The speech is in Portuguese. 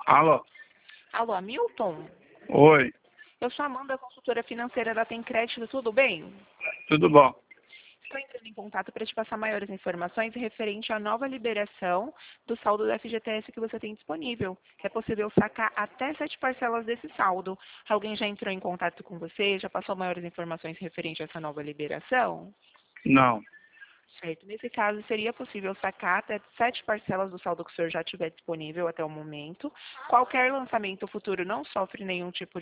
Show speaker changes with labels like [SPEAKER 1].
[SPEAKER 1] Alô?
[SPEAKER 2] Alô, Hamilton?
[SPEAKER 1] Oi,
[SPEAKER 2] Eu sou a Amanda, consultora financeira da Tem Crédito, tudo bem?
[SPEAKER 1] tudo bom?
[SPEAKER 2] Estou entrando em contato para te passar maiores informações referente à nova liberação do saldo do FGTS que você tem disponível. É possível sacar até 7 parcelas desse saldo. Alguém já entrou em contato com você? Já passou maiores informações referente a essa nova liberação?
[SPEAKER 1] Não,
[SPEAKER 2] Certo. Nesse caso, seria possível sacar até 7 parcelas do saldo que o senhor já tiver disponível até o momento. Qualquer lançamento futuro não sofre nenhum tipo